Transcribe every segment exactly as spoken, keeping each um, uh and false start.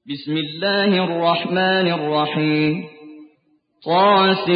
بسم الله الرحمن الرحيم طاسم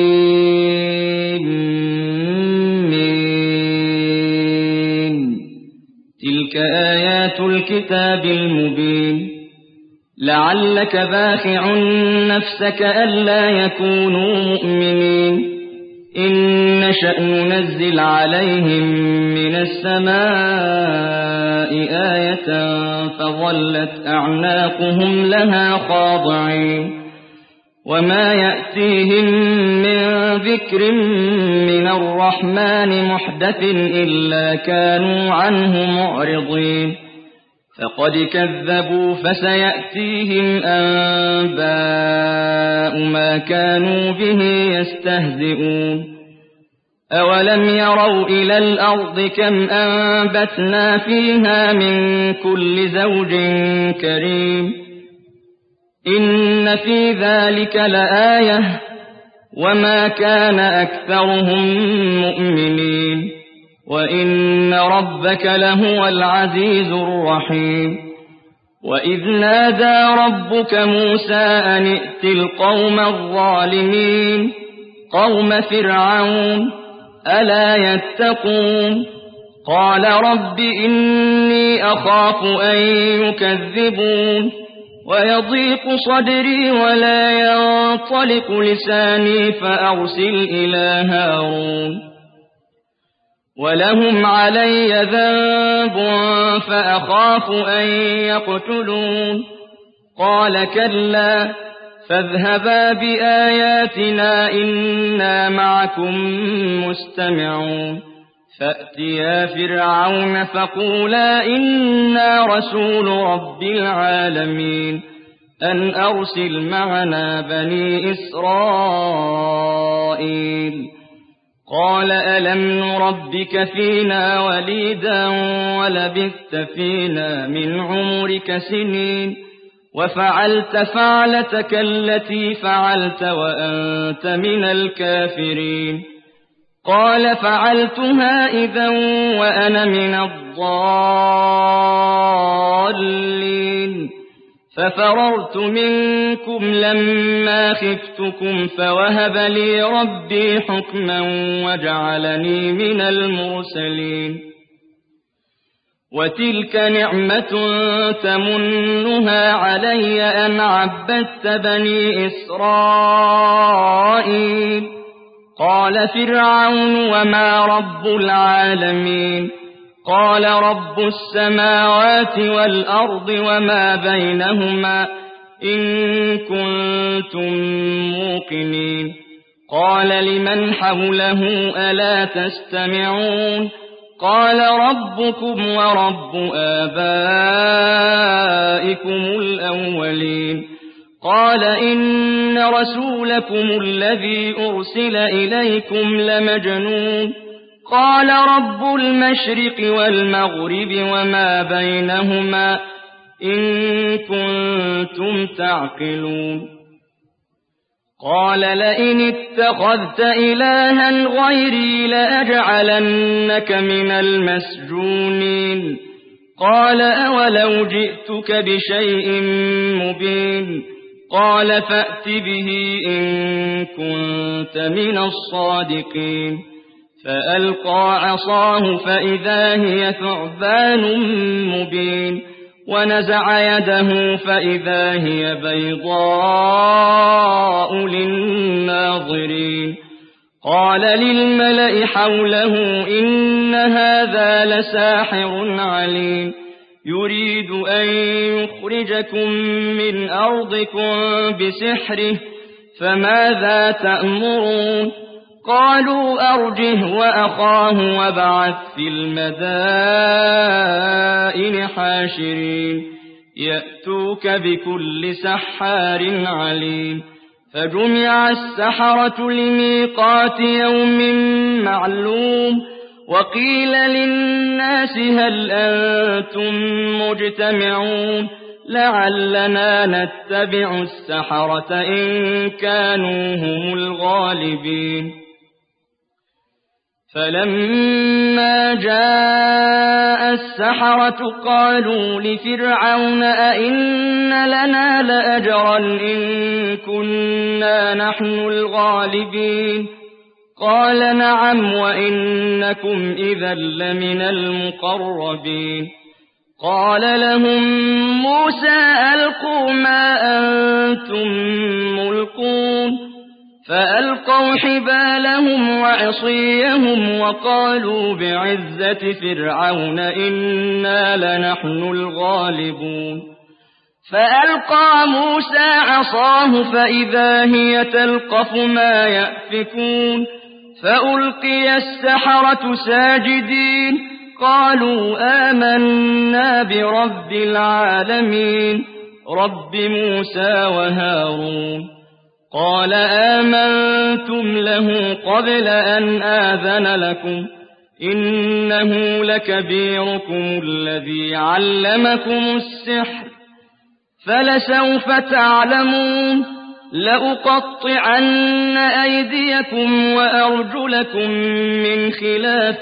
تلك آيات الكتاب المبين لعلك باخع نفسك ألا يكونوا مؤمنين إن نشأ ننزل عليهم من السماء آية فظلت أعناقهم لها خاضعين وما يأتيهم من ذكر من الرحمن محدث إلا كانوا عنه معرضين فقد كذبوا فسيأتيهم أنباء ما كانوا به يستهزئون أولم يروا إلى الأرض كم أنبتنا فيها من كل زوج كريم إن في ذلك لآية وما كان أكثرهم مؤمنين وإن ربك لهو العزيز الرحيم وإذ نادى ربك موسى أن ائت القوم الظالمين قوم فرعون ألا يتقون قال رب إني أخاف أن يكذبون ويضيق صدري ولا ينطلق لساني فأرسل إلى هارون ولهم علي ذنب فأخاف أن يقتلون قال كلا فاذهبا بآياتنا إنا معكم مستمعون فأتيا فرعون فقولا إنا رسول رب العالمين أن أرسل معنا بني إسرائيل قال ألم نربك فينا وليدا ولبثت فينا من عمرك سنين وفعلت فعلتك التي فعلت وأنت من الكافرين قال فعلتها إذا وأنا من الضالين ففررت منكم لما خفتكم فوهب لي ربي حكما وجعلني من المرسلين وتلك نعمة تمنها علي أن عبدت بني إسرائيل قال فرعون وما رب العالمين قال رب السماوات والأرض وما بينهما إن كنتم موقنين قال لمن حوله ألا تستمعون قال ربكم ورب آبائكم الأولين قال إن رسولكم الذي أرسل إليكم لمجنون قال رب المشرق والمغرب وما بينهما إن كنتم تعقلون قال لئن اتخذت إلها غيري لأجعلنك من المسجونين قال أولو جئتك بشيء مبين قال فأت به إن كنت من الصادقين فألقى عصاه فإذا هي ثعبان مبين ونزع يده فإذا هي بيضاء للناظرين قال للملأ حوله إن هذا لساحر عليم يريد أن يخرجكم من أرضكم بسحره فماذا تأمرون قالوا أرجه وأخاه وابعث في المدائن حاشرين يأتوك بكل سحار عليم فجمع السحرة لميقات يوم معلوم وقيل للناس هل أنتم مجتمعون لعلنا نتبع السحرة إن كانوا هم الغالبين فلما جاء السحرة قالوا لفرعون أئن لنا لنا لأجرا إن كنا نحن الغالبين قال نعم وإنكم إذا لمن المقربين قال لهم موسى ألقوا ما أنتم ملقون فألقوا حبالهم وعصيهم وقالوا بعزة فرعون إنا لنحن الغالبون فألقى موسى عصاه فإذا هي تلقف ما يأفكون فألقي السحرة ساجدين قالوا آمنا برب العالمين رب موسى وهارون قال آمنتم له قبل أن آذن لكم إنه لكبيركم الذي علمكم السحر فلسوف تعلمون لأقطعن أيديكم وأرجلكم من خلاف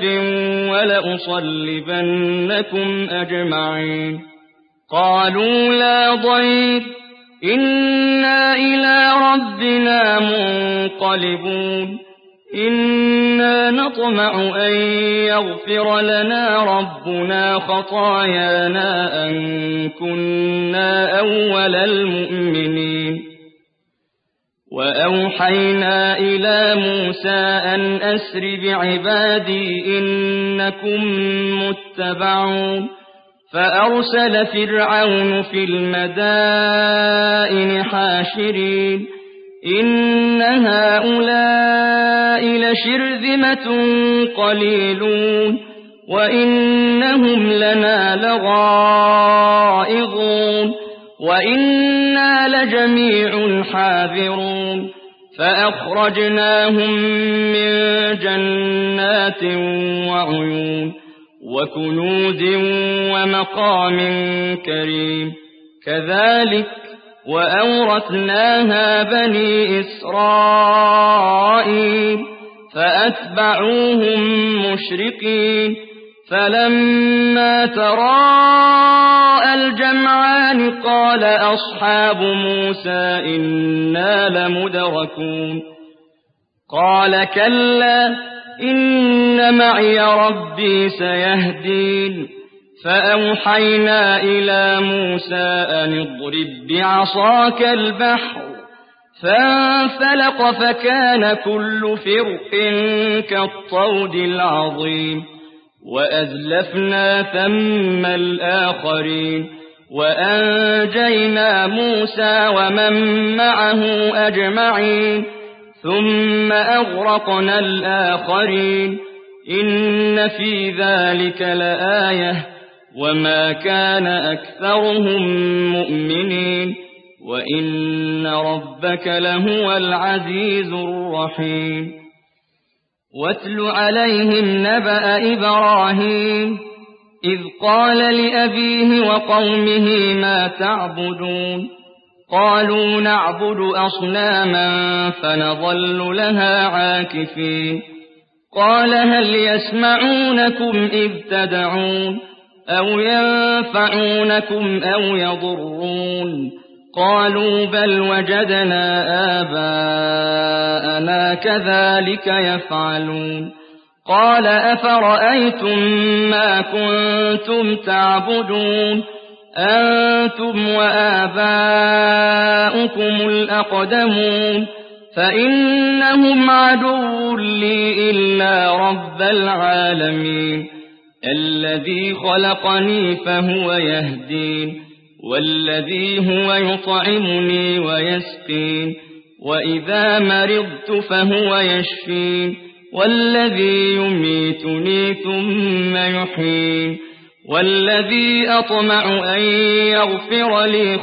ولأصلبنكم أجمعين قالوا لا ضير إنا إلى ربنا منقلبون إنا نطمع أن يغفر لنا ربنا خطايانا أن كنا أول المؤمنين وأوحينا إلى موسى أن أسر بعبادي إنكم متبعون فأرسل فرعون في المدائن حاشرين إن هؤلاء لشرذمة قليلون وإنهم لنا لغائظون وإنا لجميع حاذرون فأخرجناهم من جنات وعيون وكنوز ومقام كريم كذلك وأورثناها بني إسرائيل فأتبعوهم مشرقين فلما تراءى الجمعان قال أصحاب موسى إنا لمدركون قال كلا إن معي ربي سيهدين فأوحينا إلى موسى أن اضرب بعصاك البحر فانفلق فكان كل فرق كالطود العظيم وأزلفنا ثم الآخرين وأنجينا موسى ومن معه أجمعين ثم أغرقنا الآخرين إن في ذلك لآية وما كان أكثرهم مؤمنين وإن ربك لهو العزيز الرحيم واتل عليهم نبأ إبراهيم إذ قال لأبيه وقومه ما تعبدون قالوا نعبد أصناما فنظل لها عاكفين قال هل يسمعونكم إذ تدعون أو ينفعونكم أو يضرون قالوا بل وجدنا آباءنا كذلك يفعلون قال أفرأيتم ما كنتم تعبدون أنتم وآباؤكم الأقدمون فإنهم عدو لي إلا رب العالمين الذي خلقني فهو يهدين والذي هو يطعمني ويسقين وإذا مرضت فهو يشفين والذي يميتني ثم يحيين والذي أطمع أن يغفر لي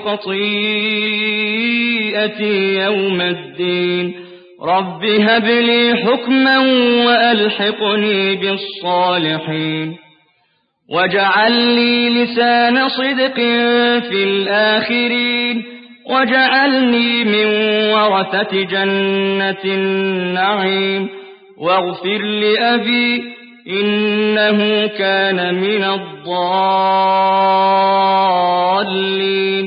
خطيئتي يوم الدين رب هب لي حكما وألحقني بالصالحين واجعل لي لسان صدق في الآخرين واجعلني من ورثة جنة النعيم واغفر لأبي إنه كان من الضالين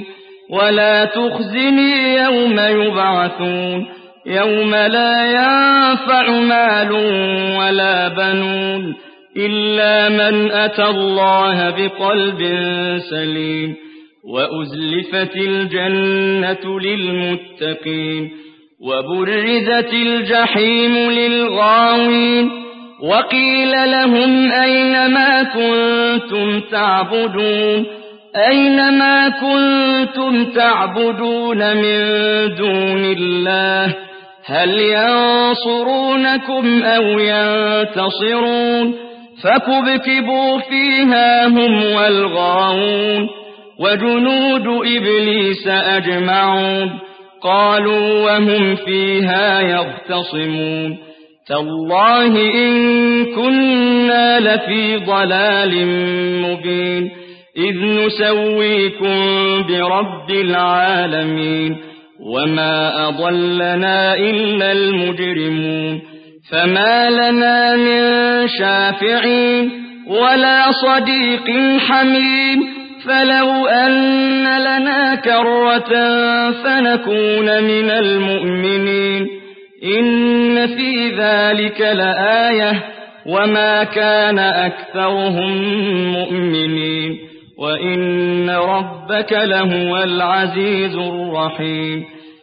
ولا تخزني يوم يبعثون يوم لا ينفع مال ولا بنون إلا من أتى الله بقلب سليم وأزلفت الجنة للمتقين وبرزت الجحيم للغاوين وقيل لهم أين ما كنتم تعبدون أين ما كنتم تعبدون من دون الله هل ينصرونكم أو ينتصرون فكبكبوا فيها هم والغاوون وجنود إبليس أجمعون قالوا وهم فيها يختصمون تالله إن كنا لفي ضلال مبين إذ نسويكم برب العالمين وما أضلنا إلا المجرمون فما لنا من شافعين ولا صديق حميم فلو أن لنا كرة فنكون من المؤمنين إن في ذلك لآية وما كان أكثرهم مؤمنين وإن ربك لهو العزيز الرحيم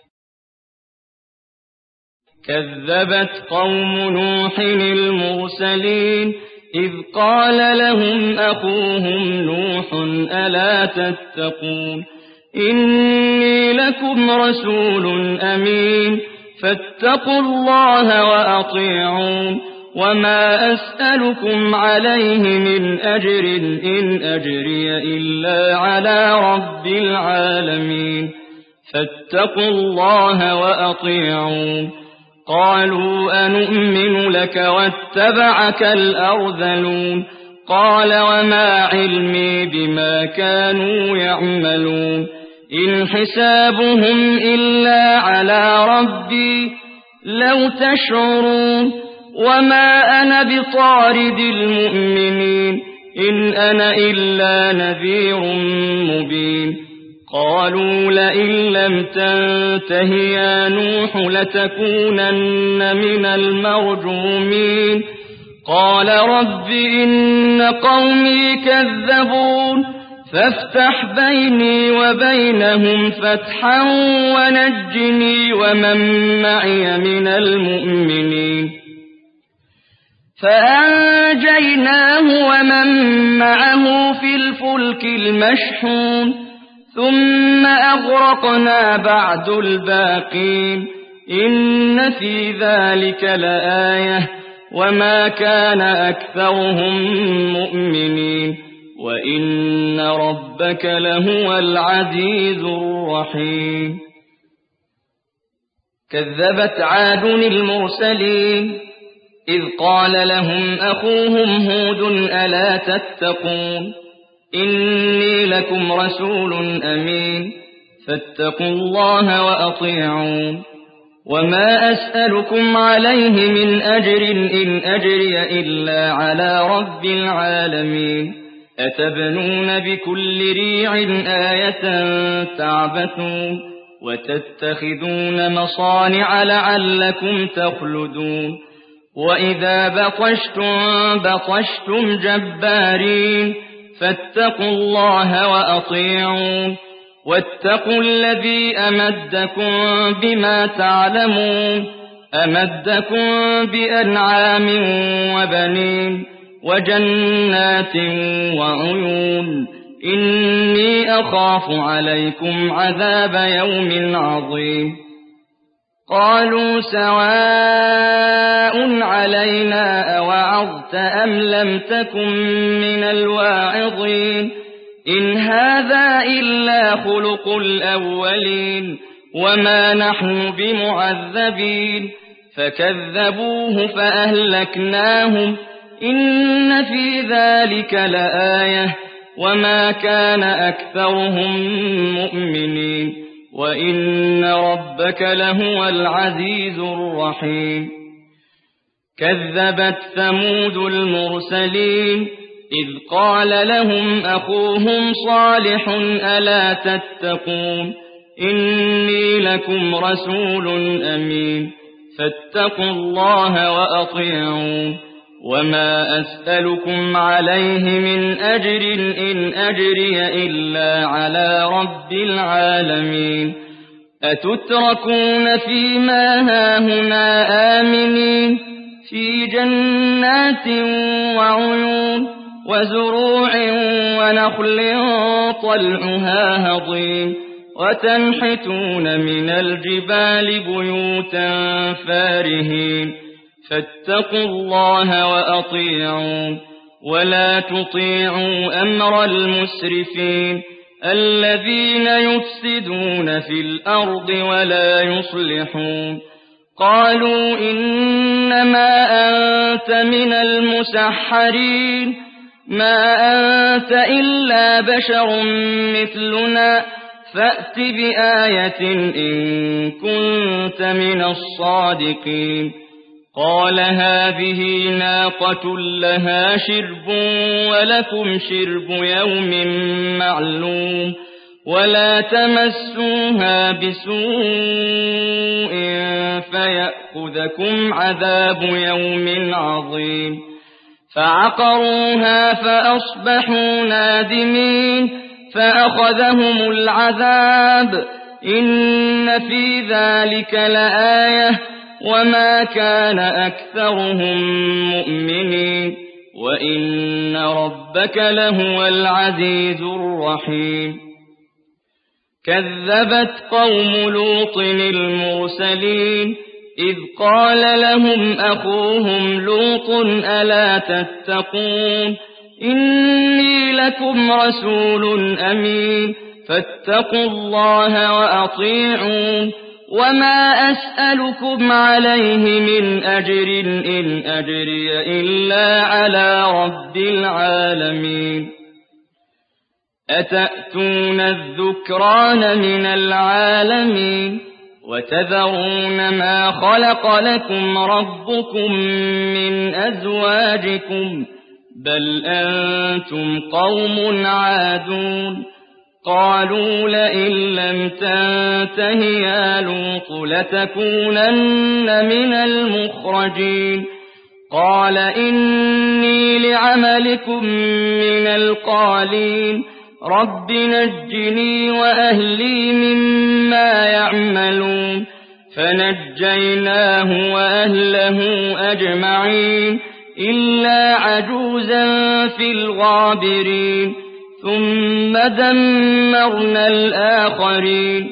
كذبت قوم نوح المرسلين إذ قال لهم أخوهم نوح ألا تتقون إني لكم رسول أمين فاتقوا الله وأطيعون وما أسألكم عليه من أجر إن أجري إلا على رب العالمين فاتقوا الله وأطيعون قالوا أنؤمن لك واتبعك الأرذلون قال وما علمي بما كانوا يعملون إن حسابهم إلا على ربي لو تشعرون وما أنا بطارد المؤمنين إن أنا إلا نذير مبين قالوا لئن لم تنته يا نوح لتكونن من المرجومين قال رب إن قومي كذبون فافتح بيني وبينهم فتحا ونجني ومن معي من المؤمنين فأنجيناه ومن معه في الفلك المشحون ثم أغرقنا بعد الباقين إن في ذلك لآية وما كان أكثرهم مؤمنين وإن ربك لهو العزيز الرحيم كذبت عاد المرسلين إذ قال لهم أخوهم هود ألا تتقون إني لكم رسول أمين فاتقوا الله وأطيعون وما أسألكم عليه من أجر إن أجري إلا على رب العالمين أتبنون بكل ريع آية تعبثون وتتخذون مصانع لعلكم تخلدون وإذا بطشتم بطشتم جبارين فاتقوا الله وأطيعون واتقوا الذي أمدكم بما تعلمون أمدكم بأنعام وبنين وجنات وعيون إني أخاف عليكم عذاب يوم عظيم قالوا سواء علينا أوعظت أم لم تكن من الواعظين إن هذا إلا خلق الأولين وما نحن بمعذبين فكذبوه فأهلكناهم إن في ذلك لآية وما كان أكثرهم مؤمنين وإن ربك لهو العزيز الرحيم كذبت ثمود المرسلين إذ قال لهم أخوهم صالح ألا تتقون إني لكم رسول أمين فاتقوا الله وأطيعون وما أسألكم عليه من أجر إن أجري إلا على رب العالمين أتتركون فيما هاهنا آمنين في جنات وعيون وزروع ونخل طلعها هضيم وتنحتون من الجبال بيوتا فارهين فاتقوا الله وأطيعون ولا تطيعوا أمر المسرفين الذين يفسدون في الأرض ولا يصلحون قالوا إنما أنت من المسحرين ما أنت إلا بشر مثلنا فأت بآية إن كنت من الصادقين قال هذه ناقة لها شرب ولكم شرب يوم معلوم ولا تمسوها بسوء فيأخذكم عذاب يوم عظيم فعقروها فأصبحوا نادمين فأخذهم العذاب إن في ذلك لآية وما كان أكثرهم مؤمنين وإن ربك لهو العزيز الرحيم كذبت قوم لوط المرسلين إذ قال لهم أخوهم لوط ألا تتقون إني لكم رسول أمين فاتقوا الله وأطيعون وما أسألكم عليه من أجر إن أجري إلا على رب العالمين أتأتون الذكران من العالمين وتذرون ما خلق لكم ربكم من أزواجكم بل أنتم قوم عادون قالوا لئن لم تنته يا لوط لتكونن من المخرجين قال إني لعملكم من القالين رب نجني وأهلي مما يعملون فنجيناه وأهله أجمعين إلا عجوزا في الغابرين ثم دمرنا الآخرين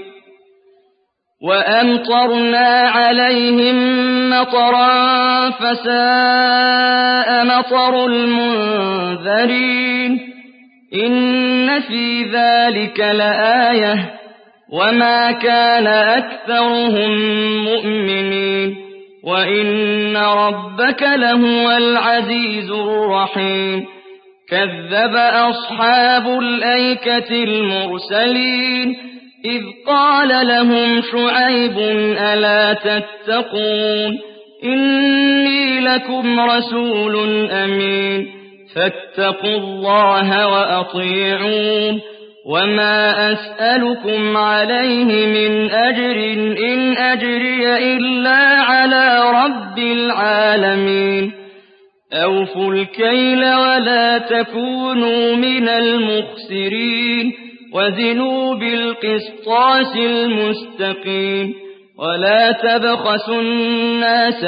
وأمطرنا عليهم مطرا فساء مطر المنذرين إن في ذلك لآية وما كان أكثرهم مؤمنين وإن ربك لهو العزيز الرحيم كذب أصحاب الأيكة المرسلين إذ قال لهم شعيب ألا تتقون إني لكم رسول أمين فاتقوا الله وأطيعون وما أسألكم عليه من أجر إن أجري إلا على رب العالمين أوفوا الكيل ولا تكونوا من المخسرين وزنوا بالقسطاس المستقيم ولا تبخسوا الناس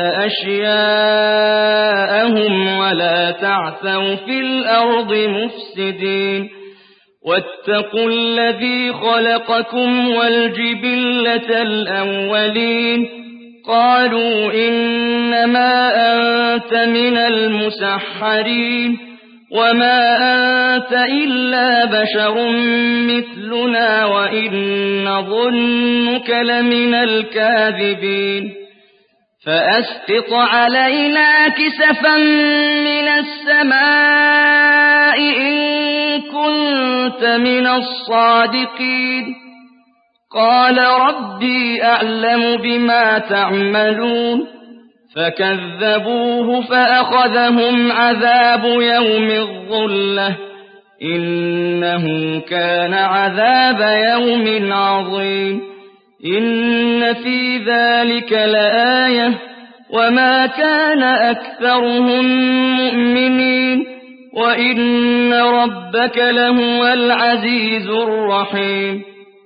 أشياءهم ولا تعثوا في الأرض مفسدين واتقوا الذي خلقكم والجبلة الأولين قالوا إنما أنت من المسحرين وما أنت إلا بشر مثلنا وإن نظنك لمن الكاذبين فأسقط علينا كسفا من السماء إن كنت من الصادقين قال ربي أعلم بما تعملون فكذبوه فأخذهم عذاب يوم الظلة إنه كان عذاب يوم عظيم إن في ذلك لآية وما كان أكثرهم مؤمنين وإن ربك لهو العزيز الرحيم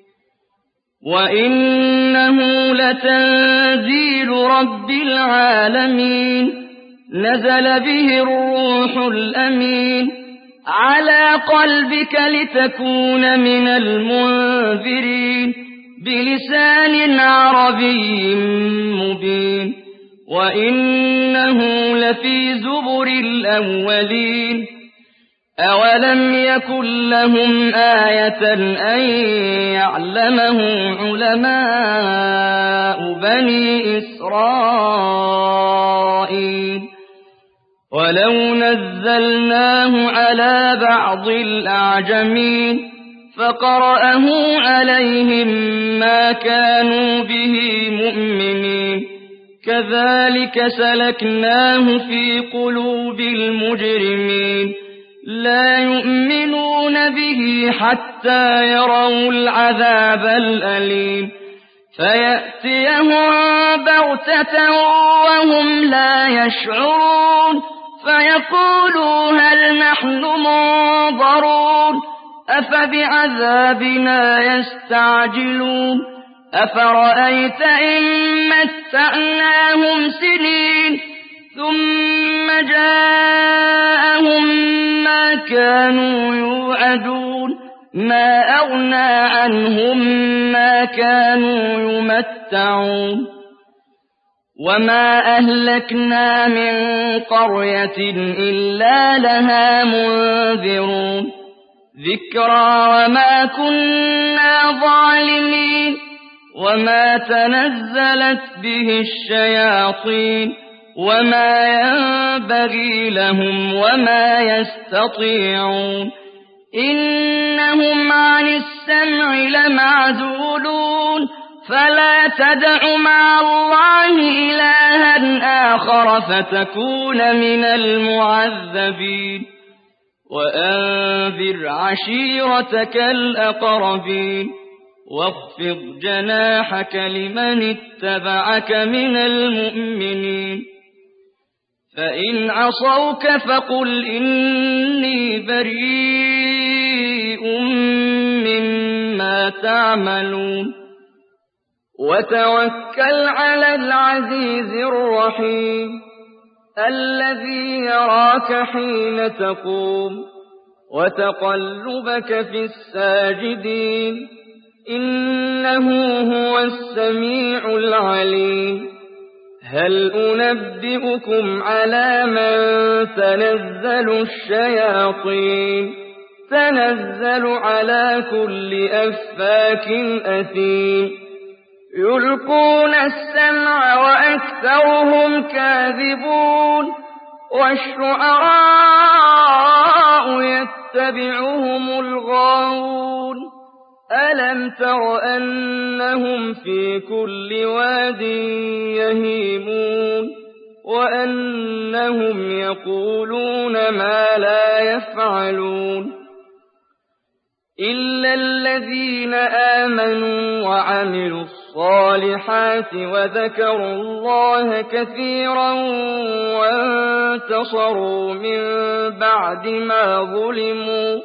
وإنه لتنزيل رب العالمين نزل به الروح الأمين على قلبك لتكون من المنذرين بلسان عربي مبين وإنه لفي زبر الأولين أولم يكن لهم آية أن يعلمه علماء بني إسرائيل ولو نزلناه على بعض الأعجمين فقرأه عليهم ما كانوا به مؤمنين كذلك سلكناه في قلوب المجرمين لا يؤمنون به حتى يروا العذاب الأليم فيأتيهم بغتة وهم لا يشعرون فيقولوا هل نحن منظرون أفبعذابنا يستعجلون أفرأيت إن متعناهم سنين ثم جاءهم ما كانوا يوعدون ما أغنى عنهم ما كانوا يمتعون وما أهلكنا من قرية إلا لها منذرون ذكرى وما كنا ظالمين وما تنزلت به الشياطين وما ينبغي لهم وما يستطيعون إنهم عن السمع لمعزولون فلا تدع مع الله إلها آخر فتكون من المعذبين وأنذر عشيرتك الأقربين واخفض جناحك لمن اتبعك من المؤمنين فإن عصوك فقل إني بريء مما تعملون وتوكل على العزيز الرحيم الذي يراك حين تقوم وتقلبك في الساجدين إنه هو السميع العليم هل أنبئكم على من تنزل الشياطين تنزل على كل أفاك أثيم يلقون السمع وأكثرهم كاذبون والشعراء يتبعهم الغاوون ألم تر أنهم في كل واد يهيمون وأنهم يقولون ما لا يفعلون إلا الذين آمنوا وعملوا الصالحات وذكروا الله كثيرا وانتصروا من بعد ما ظلموا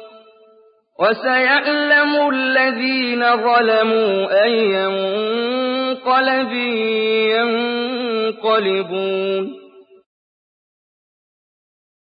وسيعلم الذين ظلموا أي منقلب ينقلبون